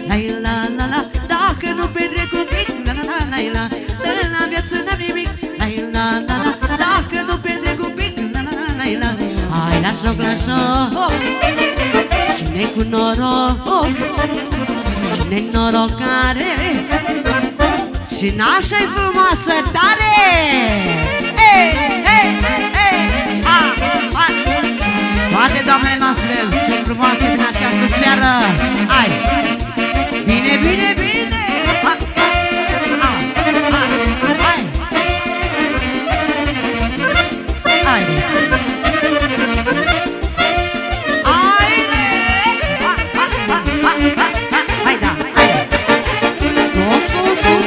la la la. Dacă nu petrec un pic, la la la la la, de la viață n-am nimic, la la la la. Dacă nu petrec un pic, la la la la, hai la șoc, la șoc. Cine cu noroc, cine norocare, și nașa-i frumoasă tare. Hey, hey, hey, toate doamnele noastre sunt frumoase din această seară. Hai! Bine, bine, bine! Hai! Hai! Hai, da! Sus, sus, sus!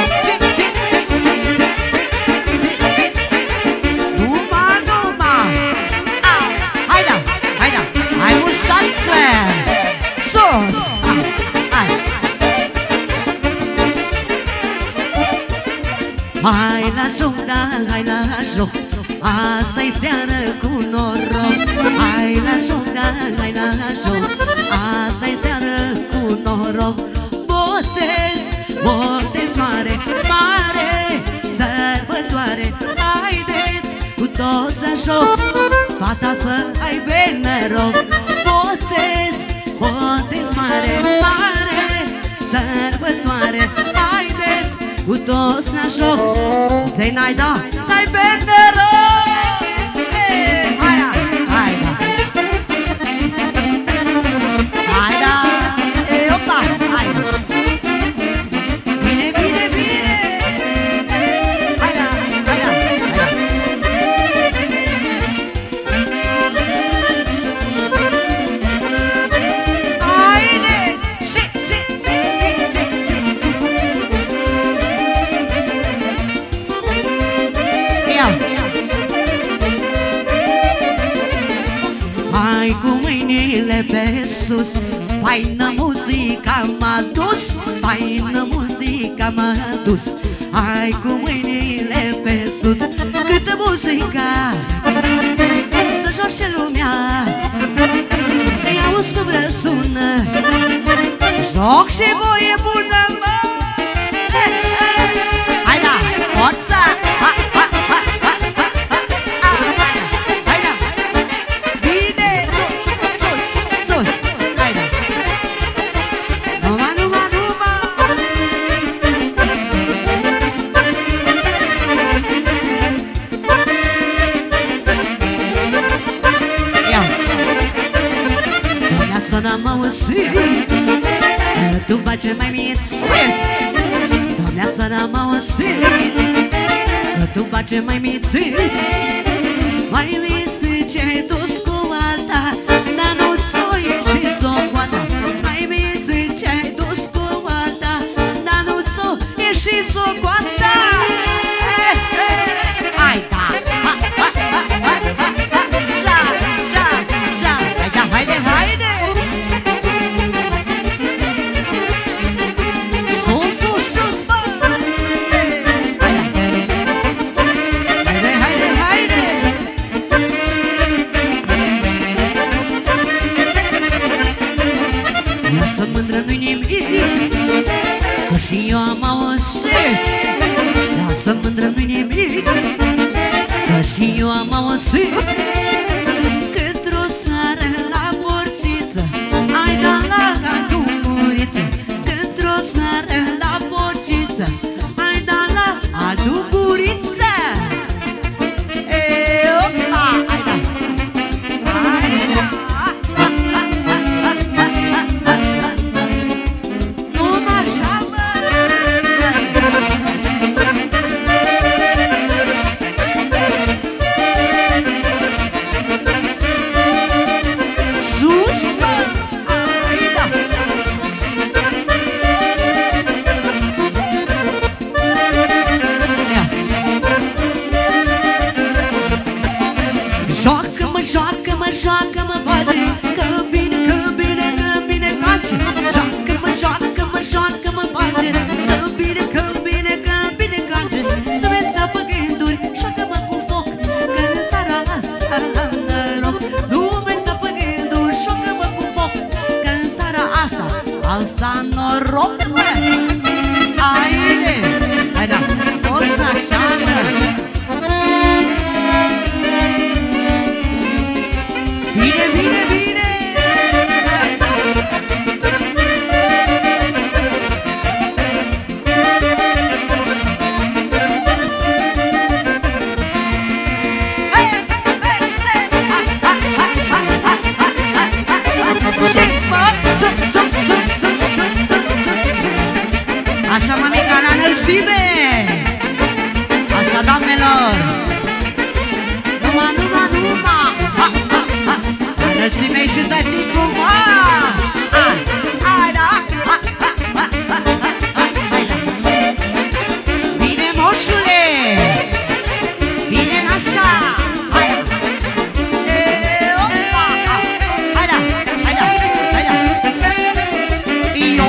Hai la joc, da, hai la joc, asta-i seară cu noroc. Hai la joc, da, hai la joc, asta-i seară cu noroc. Botez, botez mare, mare, sărbătoare. Haideți cu toți la joc, fata să aibă noroc. Botez, botez mare, mare, sărbătoare. Haideți cu toți la joc, Zenaida să-i benderoc. Hai da, hai da, hai da, opa, hai da. Bine, bine, bine. Hai da, hai da, hai da. Haide, și. Hai cu mâinile pe sus, faină muzica m-a dus, faină muzica m-a dus. Hai cu mâinile pe sus, câtă muzica să joace lumea. Îi auzi cum răsună, joc și voie bună, mă. Hai da, forța! N-am auzit că tu face mai mițit, Doamne, să n-am auzit că tu face mai mițit. Mai mițit ce-ai dus cu alta, dar nu ți-o ieși socoata. Mai mițit ce-ai dus cu alta, dar nu ți-o ieși socoata. Hai da! Haide, haide! Și eu am auzit, lasă mândră, nu-i nimic, că și eu am auzit că-ntr-o seară la porciță ai dat la altul guriță. Că-ntr-o seară la porciță ai dat la altul guriță. Opa, hai da, hai da. noroc, mă! Haide! Hai da, o să așa, mă! Bine, bine, bine! Așa, mămica, la înălțime! Așa, doamnelor! Numai! La înălțime și tăticul, mă! Hai, da! Bine, moșule! Bine, așa! Hai, da! Hai, da! Yo!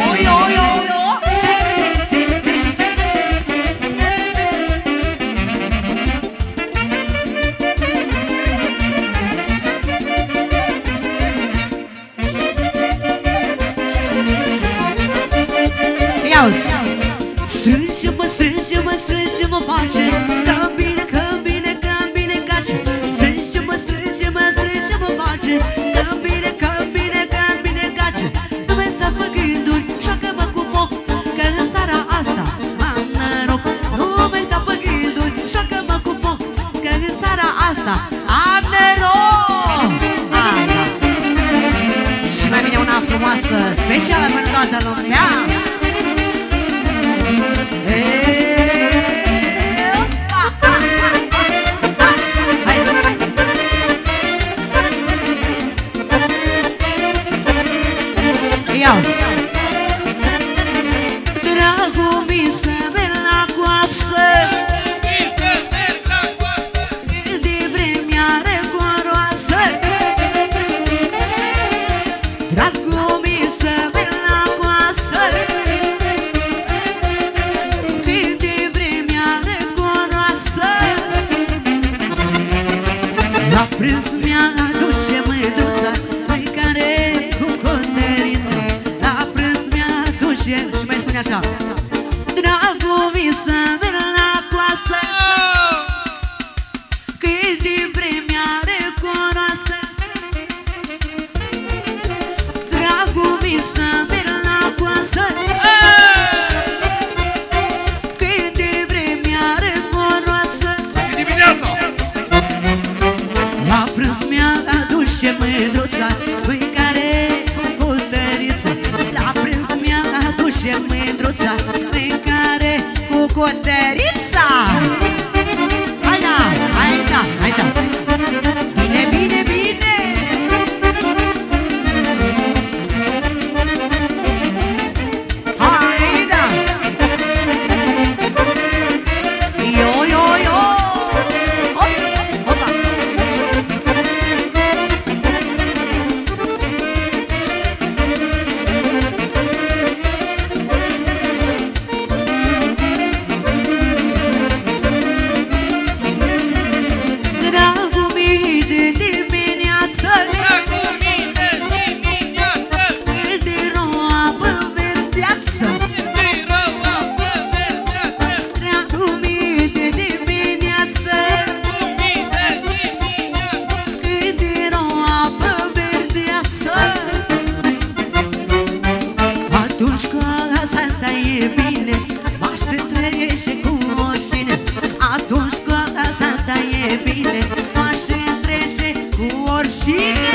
Strânge-mă, face Că-mi bine, gace Strânge-mă, face Că-mi bine, gace Nu mai sta pe gânduri, joacă-mă cu foc Că în seara asta am noroc Nu mai sta pe gânduri, joacă-mă cu foc Că în seara asta am noroc Și mai bine una frumoasă, specială pentru toată lumea Dragul mi să merg la coasă De vremea răcoroasă Dragul mi să merg la coasă De vremea răcoroasă La prânz mi-a adus și măduța Mâncare cu coteriță La prânz mi-a adus și mai spune așa Dragul mi să merg la coasă Cât de vremea răcoroasă Dragul mi să merg la coasă Cât de vremea răcoroasă La prânz mi-a adus și mândruța Mâncare cu cotăriță La prânz mi-a adus și mândruța Mâncare cu cotărița Hai da! Bine! Hai da! Yo! Opa! Dragul mi de dimineață Când de roa pe verdeață Dragul mi de dimineață Când de roa pe verdeață Atunci casa ta e bine M-aș întregește cu oricine Atunci casa ta e bine M-aș întrece cu oricine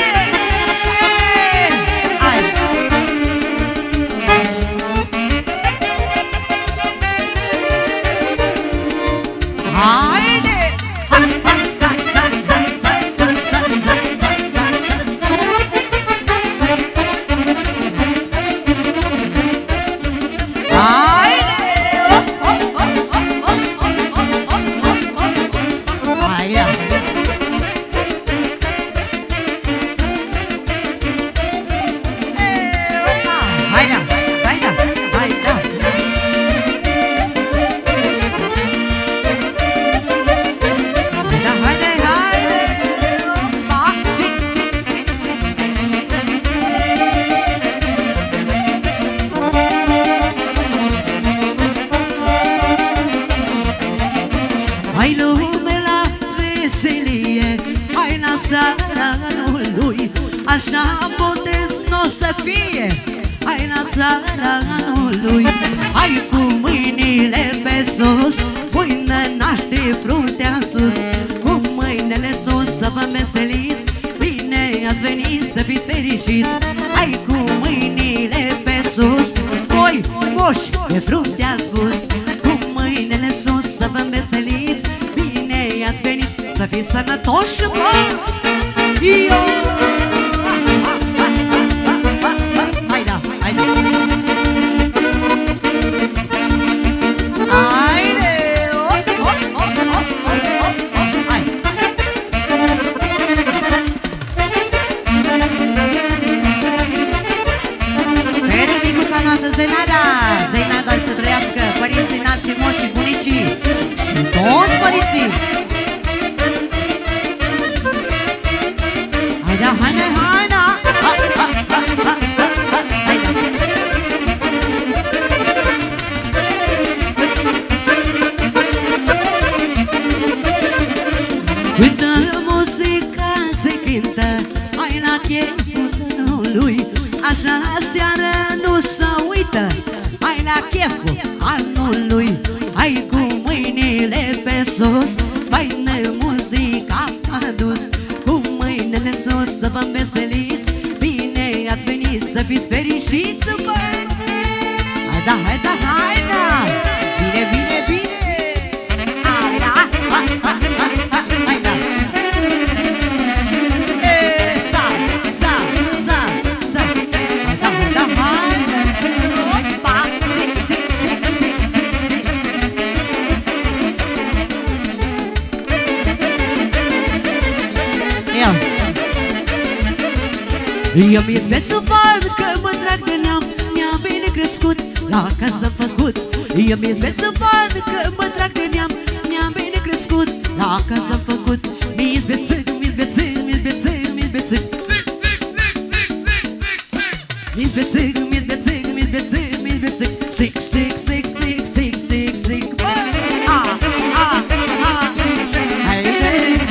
Haide! Haide! așa botez n-o să fie. Hai la seara anului, hai cu mâinile pe sus, pâine naște fruntea sus. Cu mâinile sus să vă veseliți, bine ați venit să fiți fericiți. Hai cu mâinile pe sus, voi moși pe fruntea spus. Cu mâinile sus să vă veseliți, bine ați venit să fiți sănătoși, bă! Eu! Zeinada să trăiască părinții nașii, moșii, bunicii și toți părinții. Haida, haida, haida! Uită muzica, se cântă, hai la cheful sănului, așa seară nu se uită. Hai la cheful anului, hai cu mâinile pe sus, faină muzica adus. Cu mâinile sus să vă veseliți, bine ați venit să fiți fericiți, bă! Haida, haida, haida! Bine, bine, bine! Haida, haida! Sa, sa, sa, sa! Haida, haida, haida! Opa! Eu mi-e vețul fan că mă trag de neam, mi-am bine crescut, la casă făcut. Eu mi-e vețul fan că mă trag de neam, mi-am bine crescut, la casă făcut. Mi-e bețâc, mi-e bețâc, mi-e bețâc, mi-e bețâc. Mi-e bețâc, mi-e bețâc, mi-e bețâc, mi-e bețâc. Sic, sic, sic, sic, sic, sic, sic. Ah, ah, ah. Haide!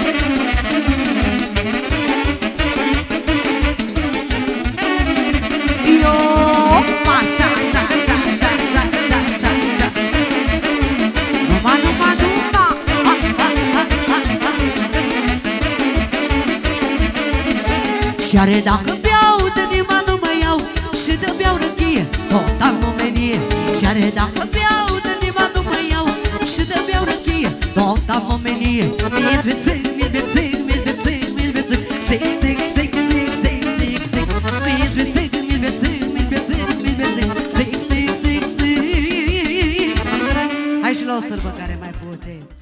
Și are dacă beau, de nima nu mă iau, și de beau răchie, tot am omenie. Și are dacă beau, de nima nu mă iau, și de beau răchie, tot am omenie. Mi-e bețâc, mi-e bețâc, mi-e bețâc, mi-e bețâc. Sic, sic, sic, sic, sic, sic, sic. Mi-e bețâc, mi-e bețâc, mi-e bețâc, mi-e bețâc. Sic, sic, sic, sic. Hai și la o sărbătoare mai puteți.